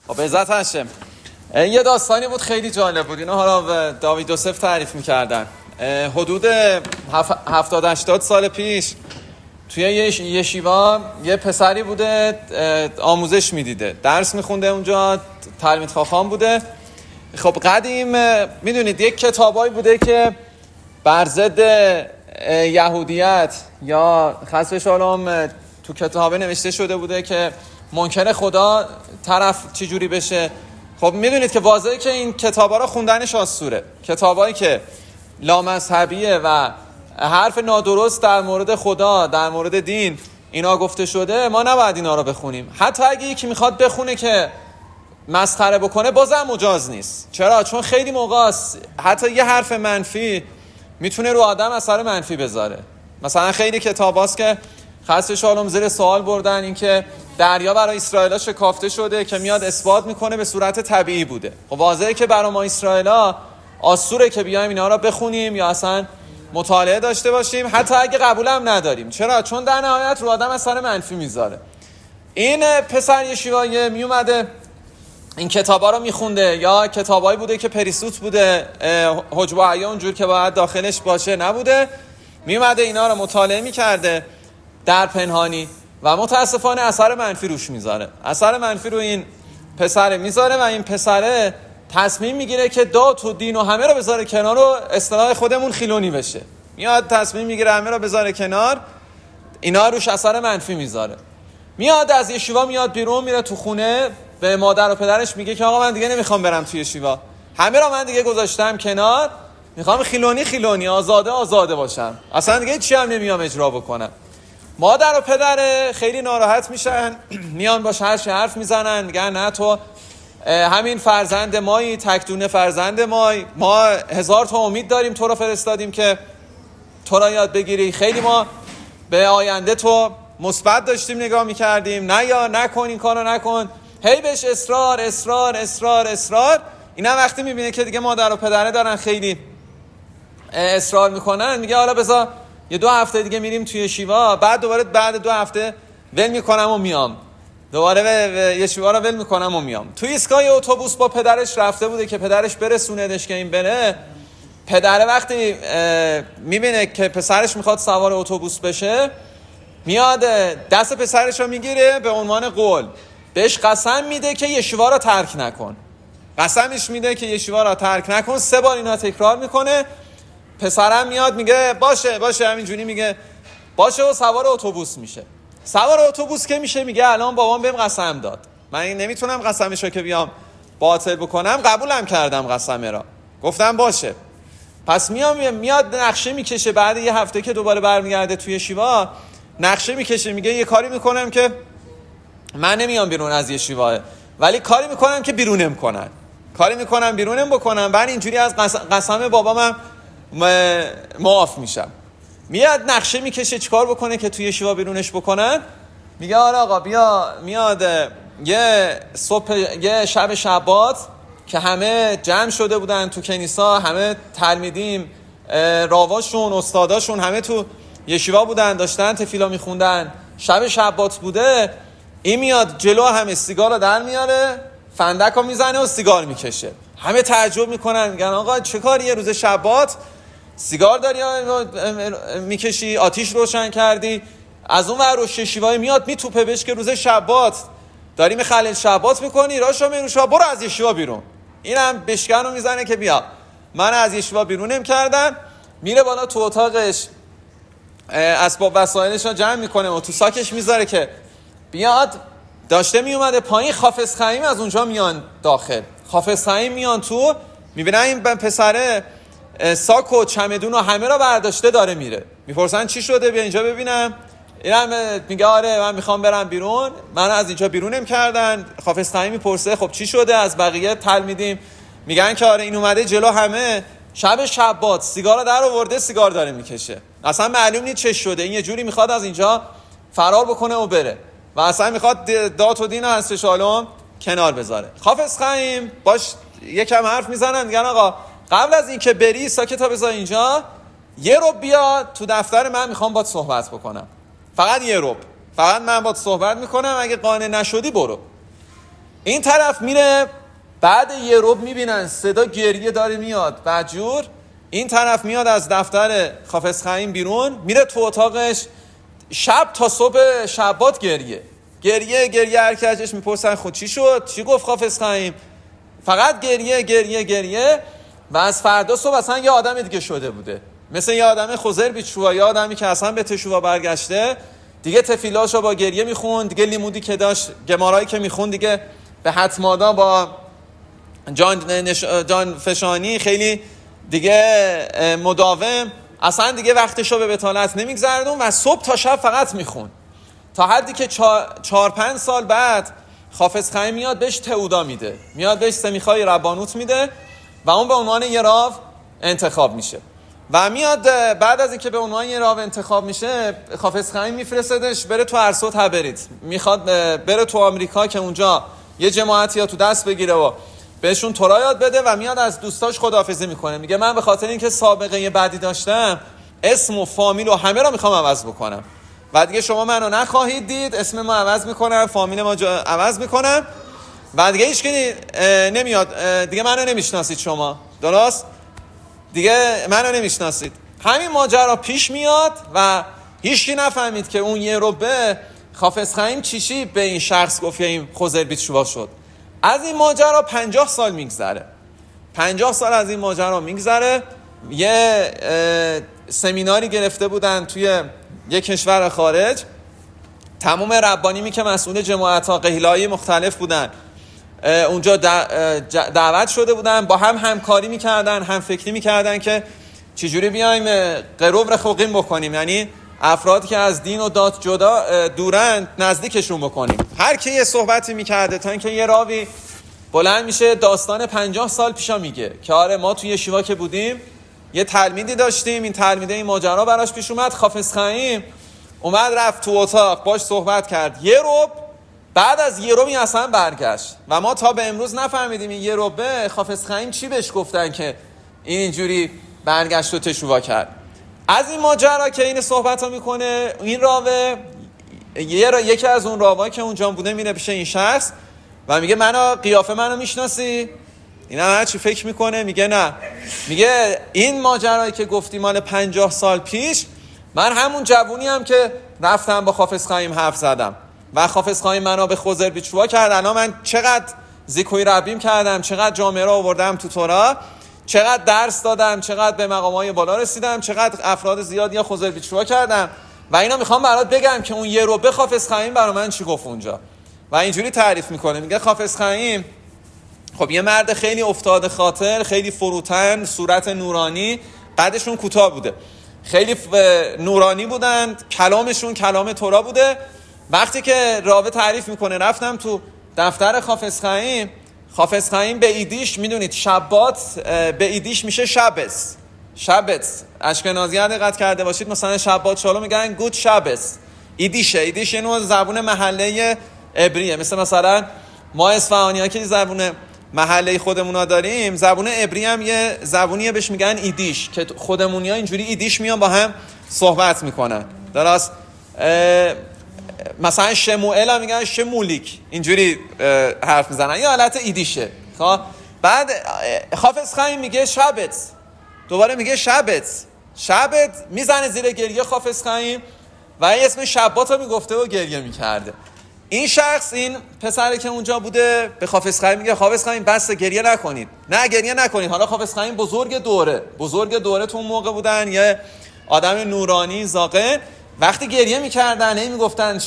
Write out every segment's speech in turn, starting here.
خب عزت هاشم، یه داستانی بود خیلی جالب بود. اینو حالا داوید یوسف تعریف میکردن. حدود 70-80 سال پیش توی یه یشیوا یه پسری بوده، آموزش میدیده، درس میخونده اونجا، تلمید خاخام بوده. خب قدیم میدونید یک کتابایی بوده که بر ضد یهودیت یا خسف شالوم تو کتابه نوشته شده بوده که منکر خدا طرف چجوری بشه. خب میدونید که واضحه که این کتابا رو خوندنش آسوره. کتابایی که لامذهبیه و حرف نادرست در مورد خدا، در مورد دین اینا گفته شده، ما نباید اینا رو بخونیم. حتی اگه یکی میخواد بخونه که مسخره بکنه بازم مجاز نیست. چرا؟ چون خیلی موقع حتی یه حرف منفی میتونه رو آدم اثر منفی بذاره. مثلا خیلی کتاباست که خسف شالوم زیر سوال بردن اینکه دریا برای اسرائیلا شکافته شده که میاد اثبات میکنه به صورت طبیعی بوده. خب واضحه که برای ما اسرائیلا آسوره که بیایم اینا رو بخونیم یا اصلا مطالعه داشته باشیم، حتی اگه قبولم نداریم. چرا؟ چون در نهایت رو آدم اثر منفی میذاره. این پسر یشیوایی میومده این کتابا رو میخونده، یا کتابایی بوده که پریسوت بوده، حجب و عیا اونجور که باید داخلش باشه نبوده، میومده اینا رو مطالعه میکرده در پنهانی و متاسفانه اثر منفی روش میذاره. اثر منفی رو این پسر میذاره و این پسره تصمیم میگیره که دات و دین و همه رو بذاره کنار و اصطلاح خودمون خیلونی بشه. میاد تصمیم میگیره همه رو بذاره کنار، اینا روش اثر منفی میذاره. میاد از یشیوا میاد بیرون، میره تو خونه، به مادر و پدرش میگه که آقا من دیگه نمیخوام برم توی یشیوا، همه رو من دیگه گذاشتم کنار، میخوام خیلونی آزاده باشم، اصلا دیگه چی هم نمیام اجرا بکنم. مادر و پدر خیلی ناراحت میشن، میان باش حرف میزنن، میگن نه تو همین فرزند مایی، تکدونه فرزند مایی، ما 1000 تا امید داریم تو رو فرستادیم که تو را یاد بگیری، خیلی ما به آینده تو مثبت داشتیم نگاه میکردیم، نه یا نکن این کارو نکن. هی بهش اصرار. اینا وقتی میبینه که دیگه مادر و پدره دارن خیلی اصرار میکنن، میگه حالا بذار یه 2 هفته دیگه میریم توی یشیوا، بعد 2 هفته ول میکنم و میام، دوباره یشیوا رو ول میکنم و میام. توی ایستگاه اتوبوس با پدرش رفته بوده که پدرش برسوندش که این بره. پدره وقتی میبینه که پسرش میخواد سوار اتوبوس بشه، میاد دست پسرش رو میگیره، به عنوان قول بهش قسم میده که یشیوا رو ترک نکن. قسمش میده که یشیوا رو ترک نکن. 3 بار اینا تکرار میکنه. پسرم میاد میگه باشه همینجوری میگه باشه و سوار اتوبوس میشه. سوار اتوبوس که میشه میگه الان بابام بهم قسم داد، من نمیتونم قسمشو که بیام باطل بکنم، قبولم کردم قسمه را، گفتم باشه. پس میاد نقشه میکشه. بعد یه هفته که دوباره برمیگرده توی یشیوا، نقشه میکشه، میگه یه کاری میکنم که من نمیام بیرون از یشیوا، ولی کاری میکنم که بیرونم بکنم، بعد اینجوری از قسم بابامم معاف میشم. میاد نقشه میکشه چیکار بکنه که توی یشیوا بیرونش بکنن. میگه آره آقا بیا. میاد یه شب شبات که همه جمع شده بودن تو کنیسا، همه تلمیدیم، راواشون، استاداشون همه تو یشیوا بودن، داشتن تفیلا میخوندن، شب شبات بوده. این میاد جلو همه سیگار رو در میاره، فندک رو میزنه و سیگار میکشه. همه تعجب میکنن، میگن آقا چه کاری روز شبات سیگار داری میکشی، آتیش روشن کردی؟ از اون ور روش یشیوایی میاد میتوپه بهش که روز شبات داری مخلل شبات میکنی، راشو میروشا، برو از یشیوا بیرون. اینم بشکن رو میزنه که بیا من از یشیوا بیرونم کردن. میره بالا تو اتاقش، اسباب وسایلش رو جمع میکنه و تو ساکش میذاره که بیاد. داشته میومده پایین، حافظ خیمی از اونجا میان داخل. حافظ خیمی میان تو، میبینن این پسره ساک و چمدون و همه را برداشته داره میره. میپرسن چی شده، بیا اینجا ببینم. اینم میگه آره من میخوام برم بیرون، من از اینجا بیرونم کردن. حافظ خیمی میپرسه خب چی شده، از بقیه تلمیدیم؟ میگن که آره این اومده جلو همه شب شبات سیگار در آورده، سیگار داره میکشه، اصلا معلوم نیست چه شده، این یه جوری میخواد از اینجا فرار بکنه و بره و اصلا میخواد دات و دین و حضرت شالوم کنار بذاره. حافظ خیم باش یکم حرف میزنن، میگن آقا قبل از این که بری ساکتا بذار اینجا، یه رو بیا تو دفتر من، میخوام باهات صحبت بکنم، فقط یه رو، فقط من باهات صحبت میکنم، اگه قانع نشدی برو. این طرف میره، بعد یه رب میبینن صدا گریه داره میاد بدجور. این طرف میاد از دفتر حافظ خیم بیرون، میره تو اتاقش، شب تا صبح شبات گریه هر کی ازش میپرسن خود چی شد، چی گفت حافظ خیم، فقط گریه. و از فردا صبح اصلا یه آدم دیگه شده بوده، مثل یه آدم خضر بیچوا، یه آدمی که اصلا به تشووا برگشته دیگه. تفیلاشو با گریه میخوند دیگه، لیمودی که داشت، گمارایی که میخوند دیگه به حتمادا با جان فشانی خیلی دیگه مداوم، اصلا دیگه وقتشو به بطالت نمیگذردون و صبح تا شب فقط میخوند، تا حدی که 4-5 سال بعد حافظ خیم میاد بهش تعودا میده، میاد بهش سمیخای ربانوت میده و اون به عنوان یه راو انتخاب میشه. و میاد بعد از اینکه به عنوان یه راو انتخاب میشه، حافظ خیم میفرستدش بره تو ارسو تبرید، میخواد بره تو آمریکا که اونجا یه جماعتی ها تو دست بگیره و بهشون تورا یاد بده. و میاد از دوستاش خداحافظی میکنه، میگه من به خاطر اینکه سابقه بدی داشتم اسم و فامیل و همه را میخوام عوض بکنم و دیگه شما منو نخواهید دید، اسم ما عوض میکنم، فامیل ما عوض میکنم و دیگه هیچکی نمیاد، دیگه منو نمیشناسید، شما درست دیگه منو نمیشناسید. همین ماجرا پیش میاد و هیچکی نفهمید که اون یه ربه حافظ خیم چیشی به این شخص گفت یا این خضر بیچوا شد. از این ماجرا 50 سال میگذره، 50 سال از این ماجرا میگذره. یه سمیناری گرفته بودن توی یه کشور خارج، تمام ربانیمی که مسئول جماعت‌ها قهیله‌های مختلف بودن اونجا دعوت شده بودن، با هم همکاری میکردن، هم فکری میکردن که چجوری بیایم قروب رخوقیم بکنیم، یعنی افرادی که از دین و دات جدا دورن نزدیکشون بکنیم. هر کی یه صحبتی میکرده تا اینکه یه راوی بلند میشه داستان 50 سال پیشا میگه که آره ما توی یشیوا که بودیم یه تلمیدی داشتیم، این تلمیده این ماجرا براش پیش اومد، حافظ خیم اومد رفت تو اتاق باش صحبت کرد یه رب، بعد از یه ربی اصلا برگشت و ما تا به امروز نفهمیدیم این یه ربه حافظ خیم چی بهش گفتن که این اینجوری برگشت و تشووا کرد. از این ماجرا که این صحبت ها میکنه، این راوه یکی از اون راوهایی که اونجا بوده میره پیش این شخص و میگه قیافه منو میشناسی؟ این هر چی فکر میکنه میگه نه. میگه این ماجرایی که گفتی مال 50 سال پیش، من همون جوونی هم که رفتم با حافظ خیم حرف زدم و حافظ خیم منو به خضر بیچوا کرد. الان من چقدر ذکر ربیم کردم، چقدر جامعه را آوردم تو تورا، چقدر درس دادم، چقدر به مقامات بالا رسیدم، چقدر افراد زیادی خضر بیچوا کردم و اینا میخوام برات بگم که اون یه ربه حافظ خیم برای من چی گفت اونجا. و اینجوری تعریف میکنه، میگه حافظ خیم خب یه مرد خیلی افتاده خاطر، خیلی فروتن، صورت نورانی، قدشون کوتاه بوده، خیلی نورانی بودن، کلامشون کلام تورا بوده. وقتی که راوه تعریف میکنه رفتم تو دفتر حافظ خیم، حافظ خیم به ایدیش، میدونید شبات به ایدیش میشه شبت اشکنازی ها دقت کرده باشید، مثلا شبات شالو میگن گود شبس. ایدیش یه نوع زبون محله عبریه، مثلا ما اصفهانی ها که زبون محله خودمونا داریم، زبون عبری هم یه زبونیه بهش میگن ایدیش که خودمونی ها اینجوری ایدیش میان با هم صحبت میکنن، درست؟ مثلا شموئل هم میگن شمولیک، اینجوری حرف میزنن، یه حالت ایدیشه. خب بعد حافظ خیم میگه شبت، دوباره میگه شبت میزنه زیر گریه حافظ خیم و اسم شبات رو میگفته و گریه میکرده. این شخص، این پسری که اونجا بوده به حافظ خیم میگه حافظ خیم بس گریه نکنید. حالا حافظ خیم بزرگ دوره تو اون موقع بودن، یه آدم نورانی زاغه. وقتی گریه میکردن این میگفتن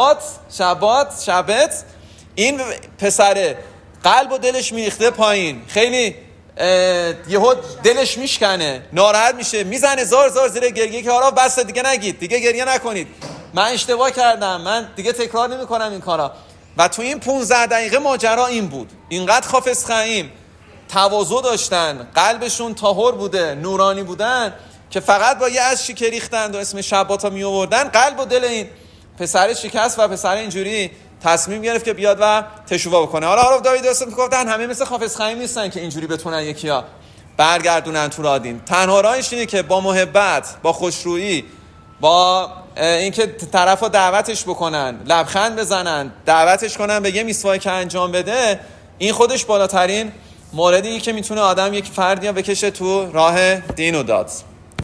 شبت، این پسر قلب و دلش میریخته پایین، خیلی یهو دلش میشکنه، ناراحت میشه، میزنه زار زیر گریه که حالا بس دیگه نگید، دیگه گریه نکنید، من اشتباه کردم، من دیگه تکرار نمیکنم این کارا. و تو این 15 دقیقه ماجرا این بود. اینقدر حافظ خیم تواضع داشتن، قلبشون طاهر بوده، نورانی بودن که فقط با یه از شیکه ریختند و اسم شباتا می آوردن، قلب و دل این پسر شکست و پسر اینجوری تصمیم گرفت که بیاد و تشووا بکنه. حالا داوید یوسف میگفتن همه مثل حافظ خیم نیستن که اینجوری بتونن یکیا برگردونن تو رادین. تنها راهش اینه که با محبت، با خوشرویی، با اینکه طرف رو دعوتش بکنن، لبخند بزنن، دعوتش کنن به یه میسواک انجام بده، این خودش بالاترین موردی که میتونه آدم یک فردی رو بکشه تو راه دین و داد.